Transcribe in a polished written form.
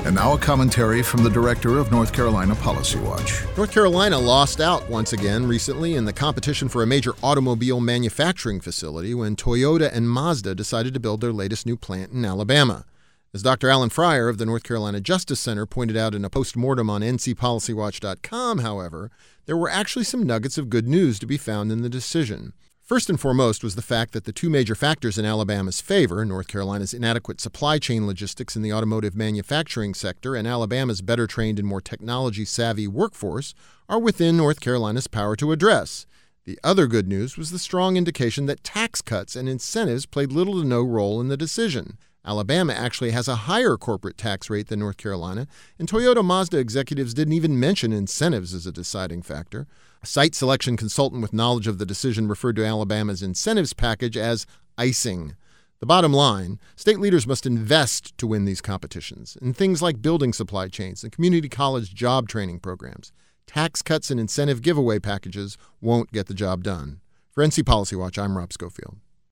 And now a commentary from the director of North Carolina Policy Watch. North Carolina lost out once again recently in the competition for a major automobile manufacturing facility when Toyota and Mazda decided to build their latest new plant in Alabama. As Dr. Alan Fryer of the North Carolina Justice Center pointed out in a postmortem on ncpolicywatch.com, however, there were actually some nuggets of good news to be found in the decision. First and foremost was the fact that the two major factors in Alabama's favor, North Carolina's inadequate supply chain logistics in the automotive manufacturing sector and Alabama's better trained and more technology-savvy workforce, are within North Carolina's power to address. The other good news was the strong indication that tax cuts and incentives played little to no role in the decision. Alabama actually has a higher corporate tax rate than North Carolina, and Toyota Mazda executives didn't even mention incentives as a deciding factor. A site selection consultant with knowledge of the decision referred to Alabama's incentives package as icing. The bottom line, state leaders must invest to win these competitions in things like building supply chains and community college job training programs. Tax cuts and incentive giveaway packages won't get the job done. For NC Policy Watch, I'm Rob Schofield.